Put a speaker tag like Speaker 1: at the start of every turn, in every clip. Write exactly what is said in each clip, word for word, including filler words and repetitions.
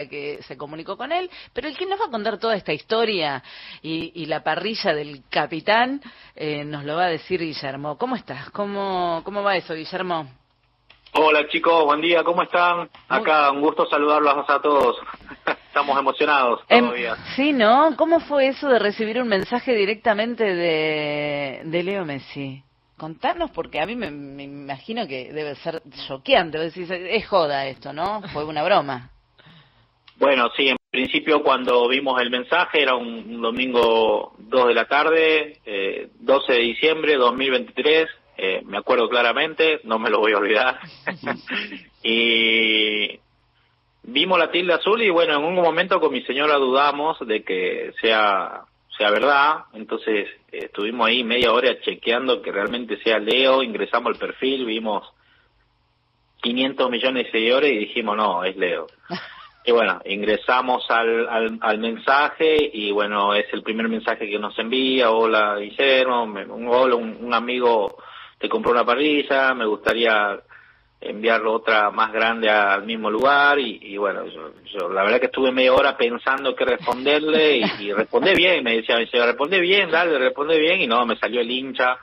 Speaker 1: que se comunicó con él, pero el que nos va a contar toda esta historia y, y la parrilla del capitán eh, nos lo va a decir Guillermo. ¿Cómo estás? ¿Cómo, cómo va eso, Guillermo?
Speaker 2: Hola chicos, buen día, ¿cómo están? Acá, un gusto saludarlos a todos. Estamos emocionados todavía.
Speaker 1: Eh, sí, ¿no? ¿Cómo fue eso de recibir un mensaje directamente de, de Leo Messi? Contanos, porque a mí me, me imagino que debe ser choqueante. Decís, es joda esto, ¿no? Fue una broma.
Speaker 2: Bueno, sí, en principio cuando vimos el mensaje era un, un domingo dos de la tarde, eh, doce de diciembre de dos mil veintitrés. Eh, me acuerdo claramente, no me lo voy a olvidar. Y vimos la tilde azul y bueno, en un momento con mi señora dudamos de que sea sea verdad, entonces eh, estuvimos ahí media hora chequeando que realmente sea Leo, ingresamos al perfil, vimos quinientos millones de seguidores y dijimos no, es Leo. Y bueno, ingresamos al, al, al mensaje y bueno, es el primer mensaje que nos envía: hola Guillermo, me, un, hola, un, un amigo te compró una parrilla, me gustaría enviar otra más grande al mismo lugar y, y bueno, yo, yo la verdad que estuve media hora pensando qué responderle y, y respondé bien, me decía, me decía, responde bien, dale, responde bien, y no, me salió el hincha.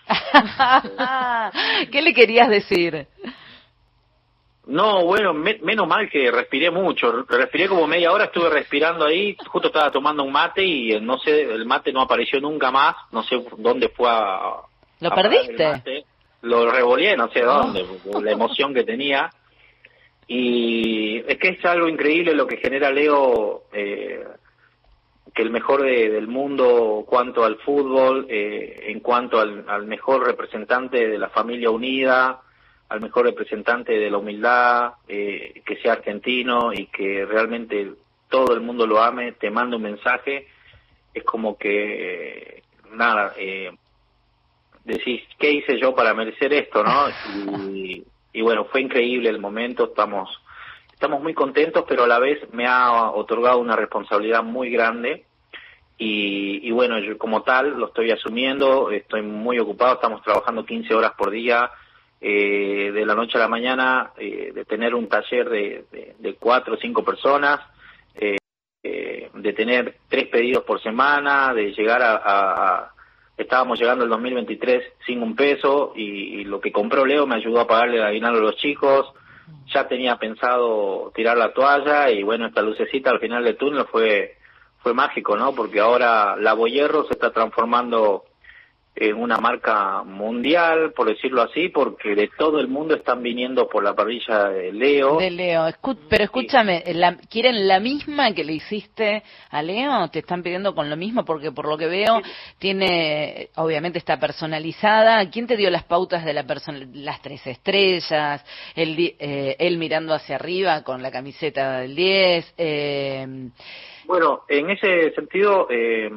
Speaker 1: ¿Qué le querías decir?
Speaker 2: No, bueno, me, menos mal que respiré mucho, respiré como media hora, estuve respirando ahí, justo estaba tomando un mate y no sé, el mate no apareció nunca más, no sé dónde fue a...
Speaker 1: ¿Lo perdiste?
Speaker 2: Lo revoleé, no sé dónde, oh. La emoción que tenía. Y es que es algo increíble lo que genera Leo, eh, que el mejor de, del mundo cuanto al fútbol, eh, en cuanto al, al mejor representante de la familia unida, al mejor representante de la humildad, eh, que sea argentino y que realmente todo el mundo lo ame, te manda un mensaje, es como que, nada, eh, decís, ¿qué hice yo para merecer esto, no? Y, y bueno, fue increíble el momento, estamos estamos muy contentos, pero a la vez me ha otorgado una responsabilidad muy grande y, y bueno, yo como tal lo estoy asumiendo, estoy muy ocupado, estamos trabajando quince horas por día, eh, de la noche a la mañana, eh, de tener un taller de, de, de cuatro o cinco personas, eh, eh, de tener tres pedidos por semana, de llegar a... a, a estábamos llegando el dos mil veintitrés sin un peso y, y lo que compró Leo me ayudó a pagarle el aguinaldo a los chicos. Ya tenía pensado tirar la toalla y bueno, esta lucecita al final del túnel fue fue mágico, ¿no? Porque ahora la Boyerro se está transformando en una marca mundial, por decirlo así, porque de todo el mundo están viniendo por la parrilla de Leo.
Speaker 1: De Leo, Escu pero escúchame, la, ¿quieren la misma que le hiciste a Leo? ¿Te están pidiendo con lo mismo? Porque por lo que veo, tiene, obviamente está personalizada. ¿Quién te dio las pautas de la persona, las tres estrellas, el, eh, él mirando hacia arriba con la camiseta del diez? Eh...
Speaker 2: Bueno, en ese sentido... Eh,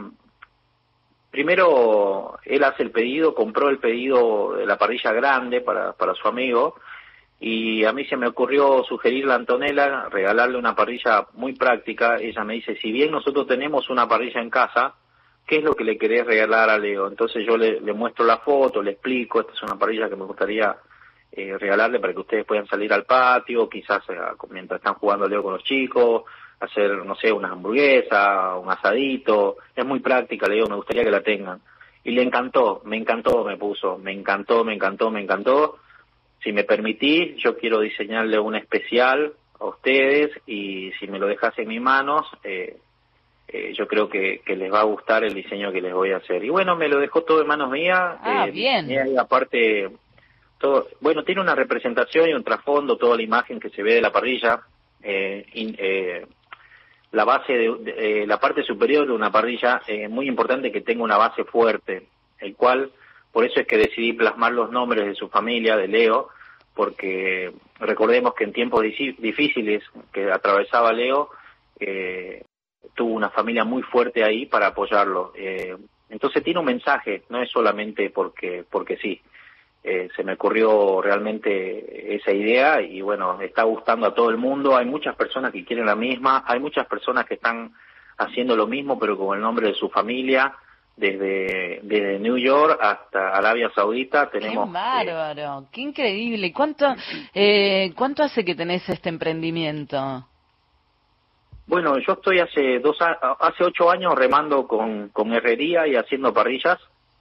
Speaker 2: Primero, él hace el pedido, compró el pedido de la parrilla grande para, para su amigo, y a mí se me ocurrió sugerirle a Antonella regalarle una parrilla muy práctica. Ella me dice, si bien nosotros tenemos una parrilla en casa, ¿qué es lo que le querés regalar a Leo? Entonces yo le, le muestro la foto, le explico, esta es una parrilla que me gustaría eh, regalarle para que ustedes puedan salir al patio, quizás eh, mientras están jugando Leo con los chicos, hacer, no sé, unas hamburguesas, un asadito, es muy práctica, le digo, me gustaría que la tengan. Y le encantó, me encantó, me puso, me encantó, me encantó, me encantó. Si me permitís, yo quiero diseñarle una especial a ustedes y si me lo dejas en mis manos, eh, eh, yo creo que, que les va a gustar el diseño que les voy a hacer. Y bueno, me lo dejó todo en manos mías.
Speaker 1: Ah,
Speaker 2: eh,
Speaker 1: bien.
Speaker 2: Y aparte, todo, bueno, tiene una representación y un trasfondo, toda la imagen que se ve de la parrilla, eh, in, eh, la base de, de eh, la parte superior de una parrilla es eh, muy importante que tenga una base fuerte, el cual por eso es que decidí plasmar los nombres de su familia, de Leo, porque recordemos que en tiempos difíciles que atravesaba Leo, eh, tuvo una familia muy fuerte ahí para apoyarlo. Eh, entonces tiene un mensaje, no es solamente porque porque sí. Eh, se me ocurrió realmente esa idea y bueno, está gustando a todo el mundo. Hay muchas personas que quieren la misma, hay muchas personas que están haciendo lo mismo pero con el nombre de su familia, desde desde New York hasta Arabia Saudita tenemos.
Speaker 1: ¡Qué bárbaro! Eh, ¡Qué increíble! ¿Cuánto eh, cuánto hace que tenés este emprendimiento?
Speaker 2: Bueno, yo estoy hace dos a- hace ocho años remando con, con herrería y haciendo parrillas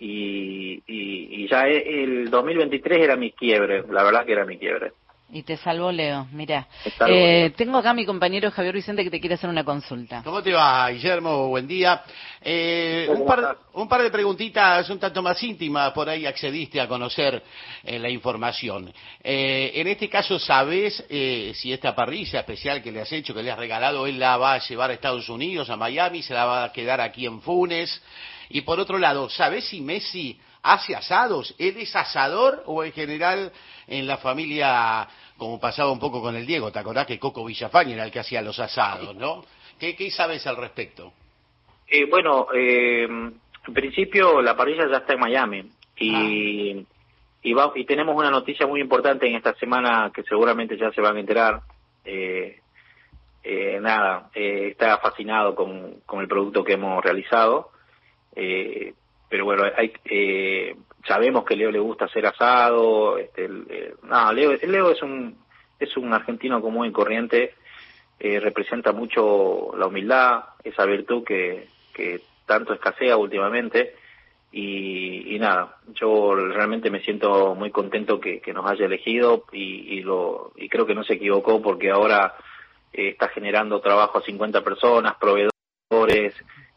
Speaker 2: y, y, y ya e- el dos mil veintitrés era mi quiebre, la verdad que era mi quiebre.
Speaker 1: Y te salvó Leo, mira.
Speaker 2: Me salvó
Speaker 1: Eh,
Speaker 2: Leo.
Speaker 1: tengo acá a mi compañero Javier Vicente que te quiere hacer una consulta.
Speaker 3: ¿Cómo te va, Guillermo? Buen día. Eh, un,
Speaker 2: ¿Cómo
Speaker 3: par,
Speaker 2: estás?
Speaker 3: un par de preguntitas un tanto más íntimas, por ahí accediste a conocer eh, la información. Eh, en este caso, ¿sabés eh, si esta parrilla especial que le has hecho, que le has regalado, él la va a llevar a Estados Unidos, a Miami, se la va a quedar aquí en Funes? Y por otro lado, ¿sabés si Messi hace asados? ¿Él es asador o en general en la familia, como pasaba un poco con el Diego? ¿Te acordás que Coco Villafañe era el que hacía los asados, no? ¿Qué, qué sabes al respecto?
Speaker 2: Eh, bueno, eh, en principio la parrilla ya está en Miami y,
Speaker 3: Ah.
Speaker 2: y, va, y tenemos una noticia muy importante en esta semana que seguramente ya se van a enterar. Eh, eh, nada, eh, está fascinado con, con el producto que hemos realizado, eh, pero bueno, hay, eh, sabemos que Leo le gusta hacer asado. Este, el, eh, nada, Leo, Leo es un es un argentino común y corriente. Eh, representa mucho la humildad, esa virtud que, que tanto escasea últimamente y, y nada, yo realmente me siento muy contento que, que nos haya elegido y, y, lo, y creo que no se equivocó porque ahora eh, está generando trabajo a cincuenta personas, proveedores,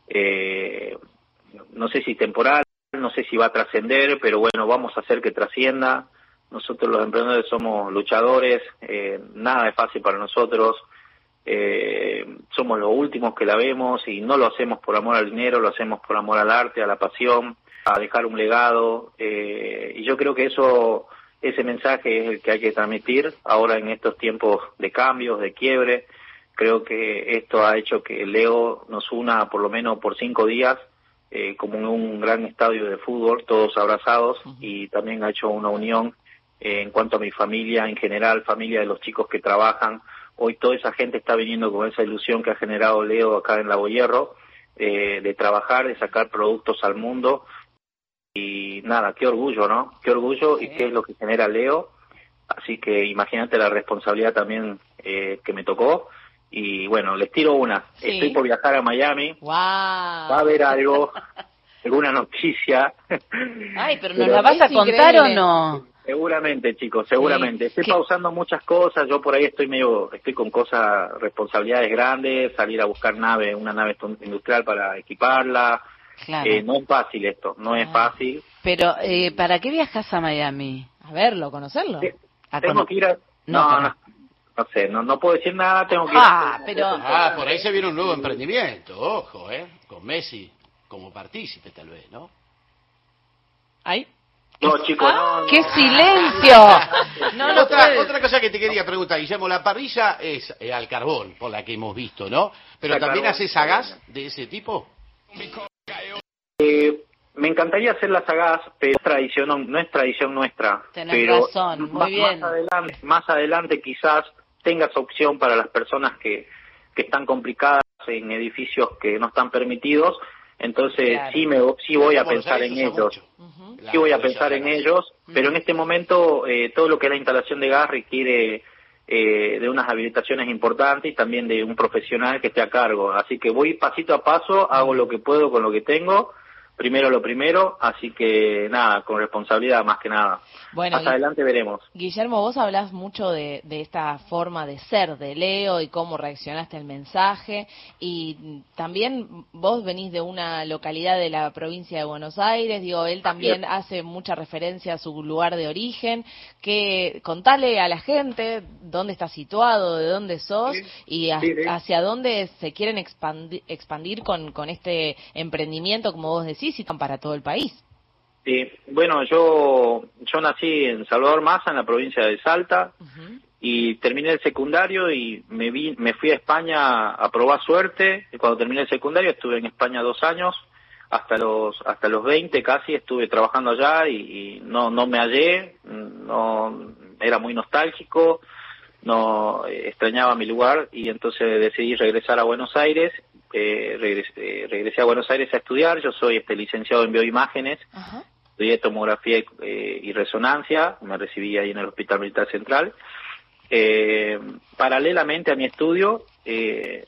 Speaker 2: eh, no sé si temporal, no sé si va a trascender, pero bueno, vamos a hacer que trascienda. Nosotros los emprendedores somos luchadores, eh, nada es fácil para nosotros. Eh, somos los últimos que la vemos y no lo hacemos por amor al dinero, lo hacemos por amor al arte, a la pasión, a dejar un legado, eh, y yo creo que eso, ese mensaje es el que hay que transmitir ahora en estos tiempos de cambios, de quiebre. Creo que esto ha hecho que Leo nos una por lo menos por cinco días, eh, como en un gran estadio de fútbol, todos abrazados, y también ha hecho una unión eh, en cuanto a mi familia en general, familia de los chicos que trabajan. Hoy toda esa gente está viniendo con esa ilusión que ha generado Leo acá en Lago Hierro, eh, de trabajar, de sacar productos al mundo. Y nada, qué orgullo, ¿no? Qué orgullo y qué es lo que genera Leo. Así que imagínate la responsabilidad también eh, que me tocó. Y bueno, les tiro una.
Speaker 4: Sí.
Speaker 2: Estoy por viajar a Miami.
Speaker 4: Wow.
Speaker 2: Va a haber algo, alguna noticia.
Speaker 1: Ay, pero ¿nos
Speaker 2: Pero
Speaker 1: la vas a
Speaker 4: es
Speaker 1: contar o
Speaker 4: increíble.
Speaker 1: no?
Speaker 2: Seguramente, chicos, seguramente.
Speaker 1: Sí.
Speaker 2: Estoy
Speaker 1: ¿Qué?
Speaker 2: pausando muchas cosas. Yo por ahí estoy medio, estoy con cosas, responsabilidades grandes, salir a buscar nave, una nave industrial para equiparla.
Speaker 1: Claro.
Speaker 2: Eh, no es fácil esto, no es
Speaker 4: Ah.
Speaker 2: fácil.
Speaker 1: Pero, eh, ¿para qué viajas a Miami?
Speaker 4: A verlo, conocerlo.
Speaker 2: Eh,
Speaker 1: A
Speaker 2: Tengo
Speaker 1: cono-
Speaker 2: que ir a...
Speaker 1: No,
Speaker 2: No,
Speaker 1: para.
Speaker 2: no, no sé, no, no puedo decir nada, tengo que ir
Speaker 1: Ah,
Speaker 2: a...
Speaker 1: pero-
Speaker 3: Ah, por ahí se viene un nuevo emprendimiento, ojo, ¿eh? Con Messi como partícipe, tal vez, ¿no?
Speaker 4: Ay.
Speaker 2: No, chicos,
Speaker 1: ¡Ah!
Speaker 2: no, no.
Speaker 1: ¡Qué silencio! No, no
Speaker 3: otra,
Speaker 1: puede.
Speaker 3: otra cosa que te quería preguntar, Guillermo, la parrilla es eh, al carbón, por la que hemos visto, ¿no? Pero
Speaker 2: Al
Speaker 3: también
Speaker 2: carbón.
Speaker 3: haces a gas de ese tipo.
Speaker 2: Eh, me encantaría hacer las sagaz, pero es tradición, no, no es tradición nuestra.
Speaker 1: Tenés
Speaker 2: pero
Speaker 1: razón, muy
Speaker 2: más,
Speaker 1: bien.
Speaker 2: Más adelante, más adelante quizás tengas opción para las personas que, que están complicadas en edificios que no están permitidos. Entonces
Speaker 1: Claro.
Speaker 2: sí me sí voy a
Speaker 3: Como los
Speaker 2: pensar
Speaker 3: sabés,
Speaker 2: en
Speaker 3: usa
Speaker 2: ellos.
Speaker 3: mucho.
Speaker 4: Ujú.
Speaker 3: La
Speaker 2: Sí voy a
Speaker 3: parrilla
Speaker 2: pensar
Speaker 3: a
Speaker 2: en
Speaker 3: gas.
Speaker 2: ellos, pero en
Speaker 1: Mm.
Speaker 2: este momento eh, todo lo que es la instalación de gas requiere eh, de unas habilitaciones importantes y también de un profesional que esté a cargo. Así que voy pasito a paso, hago lo que puedo con lo que tengo, primero lo primero, así que nada, con responsabilidad más que nada.
Speaker 4: Bueno,
Speaker 2: Más
Speaker 4: Gui-
Speaker 2: adelante veremos.
Speaker 4: Guillermo, vos hablás mucho de, de esta forma de ser de Leo y cómo reaccionaste al mensaje, y también vos venís de una localidad de la provincia de Buenos Aires, digo, él también
Speaker 2: es.
Speaker 4: hace mucha referencia a su lugar de origen, que contale a la gente dónde estás situado, de dónde sos,
Speaker 2: Sí,
Speaker 4: y a-
Speaker 2: sí, sí.
Speaker 4: hacia dónde se quieren expandi- expandir con, con este emprendimiento, como vos decís, y para todo el país.
Speaker 2: Sí, bueno, yo yo nací en Salvador Maza, en la provincia de Salta,
Speaker 4: Ujú.
Speaker 2: y terminé el secundario y me vi, me fui a España a probar suerte. Y cuando terminé el secundario estuve en España dos años, hasta los hasta los veinte casi estuve trabajando allá y, y no no me hallé, no era muy nostálgico, no eh, extrañaba mi lugar y entonces decidí regresar a Buenos Aires. Eh, regresé, regresé a Buenos Aires a estudiar. Yo soy este licenciado en bioimágenes.
Speaker 4: Ajá.
Speaker 2: Estudié tomografía y, eh, y resonancia, me recibí ahí en el Hospital Militar Central. Eh, paralelamente a mi estudio, eh,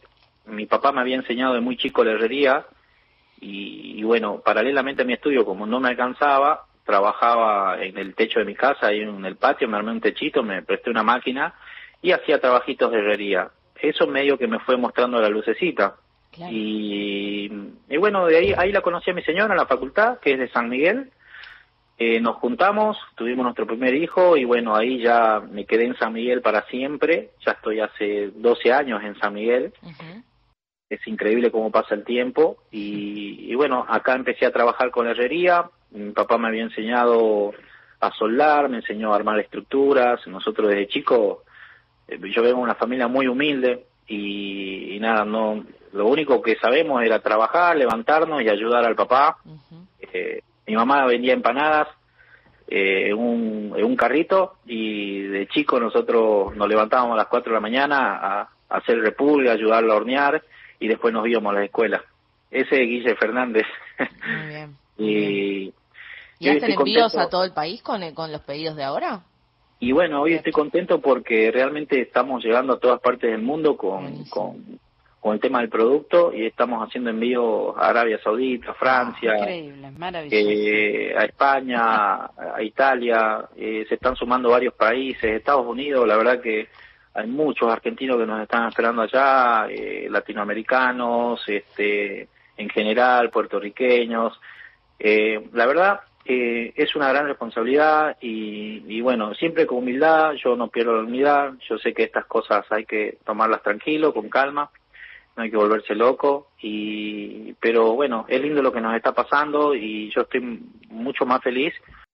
Speaker 2: mi papá me había enseñado de muy chico la herrería y, y bueno, paralelamente a mi estudio, como no me alcanzaba, trabajaba en el techo de mi casa, ahí en el patio, me armé un techito, me presté una máquina y hacía trabajitos de herrería. Eso medio que me fue mostrando la lucecita. Claro. Y, y bueno, de ahí, ahí la conocí a mi señora en la facultad, que es de San Miguel. Eh, nos juntamos, tuvimos nuestro primer hijo y bueno, ahí ya me quedé en San Miguel para siempre. Ya estoy hace doce años en San Miguel. Uh-huh. Es increíble cómo pasa el tiempo. Y, y bueno, acá empecé a trabajar con la herrería. Mi papá me había enseñado a soldar, me enseñó a armar estructuras. Nosotros desde chicos, eh, yo vengo de una familia muy humilde y, y nada, no, lo único que sabemos era trabajar, levantarnos y ayudar al papá. Uh-huh. Eh, mi mamá vendía empanadas eh, en, un, en un carrito y de chico nosotros nos levantábamos a las cuatro de la mañana a, a hacer repulgue, a ayudarlo a hornear y después nos íbamos a la escuela. Ese es Guille Fernández.
Speaker 4: Muy bien.
Speaker 2: Muy y,
Speaker 4: bien. ¿Y hacen envíos contento. a todo el país con, con los pedidos de ahora?
Speaker 2: Y bueno, hoy estoy contento porque realmente estamos llegando a todas partes del mundo con, con, con el tema del producto y estamos haciendo envíos a Arabia Saudita, a Francia,
Speaker 1: oh, increíble, maravilloso.
Speaker 2: Eh, a España, a Italia, eh, se están sumando varios países, Estados Unidos, la verdad que hay muchos argentinos que nos están esperando allá, eh, latinoamericanos, este, en general, puertorriqueños. Eh, la verdad, eh, es una gran responsabilidad y, y bueno, siempre con humildad, yo no pierdo la humildad, yo sé que estas cosas hay que tomarlas tranquilo, con calma, no hay que volverse loco, y pero bueno, es lindo lo que nos está pasando y yo estoy mucho más feliz.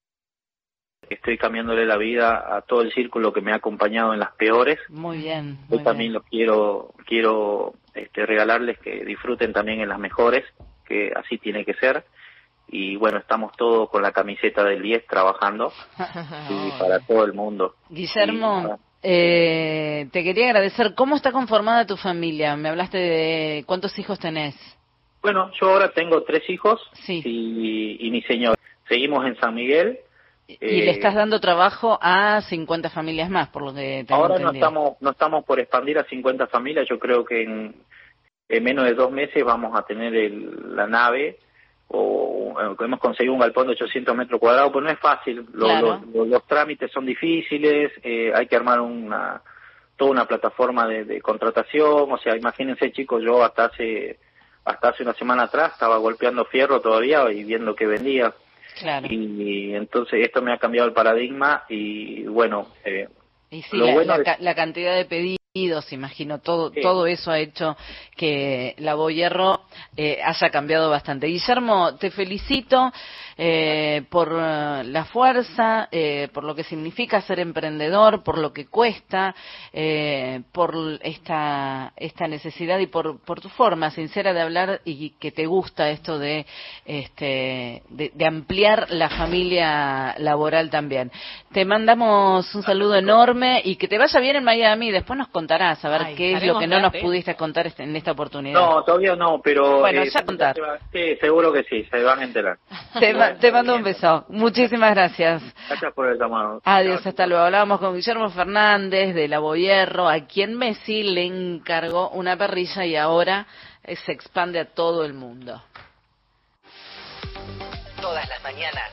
Speaker 2: Estoy cambiándole la vida a todo el círculo que me ha acompañado en las peores.
Speaker 1: Muy bien. Muy
Speaker 2: yo también
Speaker 1: bien.
Speaker 2: los quiero quiero este, regalarles que disfruten también en las mejores, que así tiene que ser. Y bueno, estamos todos con la camiseta del diez trabajando y para todo el mundo.
Speaker 1: Guillermo, y, eh, te quería agradecer. ¿Cómo está conformada tu familia? Me hablaste de cuántos hijos tenés.
Speaker 2: Bueno, yo ahora tengo tres hijos
Speaker 1: sí.
Speaker 2: y, y mi señor. Seguimos en San Miguel.
Speaker 1: Y eh, le estás dando trabajo a cincuenta familias más, por lo que tengo
Speaker 2: ahora
Speaker 1: entendido.
Speaker 2: no estamos no estamos por expandir a cincuenta familias. Yo creo que en, en menos de dos meses vamos a tener el, la nave, o eh, hemos conseguido un galpón de ochocientos metros cuadrados, pero no es fácil. Lo,
Speaker 1: claro.
Speaker 2: lo, lo, los trámites son difíciles, eh, hay que armar una toda una plataforma de, de contratación. O sea, imagínense, chicos, yo hasta hace hasta hace una semana atrás estaba golpeando fierro todavía y viendo que vendía.
Speaker 1: Claro.
Speaker 2: Y, y entonces esto me ha cambiado el paradigma y bueno, eh,
Speaker 1: y sí,
Speaker 2: lo
Speaker 1: la,
Speaker 2: bueno
Speaker 1: la,
Speaker 2: es...
Speaker 1: la cantidad de pedidos, imagino, todo
Speaker 2: sí.
Speaker 1: todo eso ha hecho que la Bohierro eh, haya cambiado bastante. Guillermo, te felicito eh, por la fuerza, eh, por lo que significa ser emprendedor, por lo que cuesta, eh, por esta esta necesidad y por por tu forma sincera de hablar y que te gusta esto de este de, de ampliar la familia laboral también. Te mandamos un saludo enorme y que te vaya bien en Miami. Después nos contarás a ver Ay, qué es lo que no nos pudiste contar este, en esta oportunidad.
Speaker 2: No, todavía no, pero
Speaker 1: bueno,
Speaker 2: eh,
Speaker 1: ya contar.
Speaker 2: Sí, seguro que sí, se van a enterar.
Speaker 1: Te, bueno, te mando un beso. Muchísimas gracias.
Speaker 2: Gracias por el llamado.
Speaker 1: Adiós, hasta luego. Hablábamos con Guillermo Fernández de la Bohierro, a quien Messi le encargó una parrilla y ahora se expande a todo el mundo.
Speaker 5: Todas las mañanas.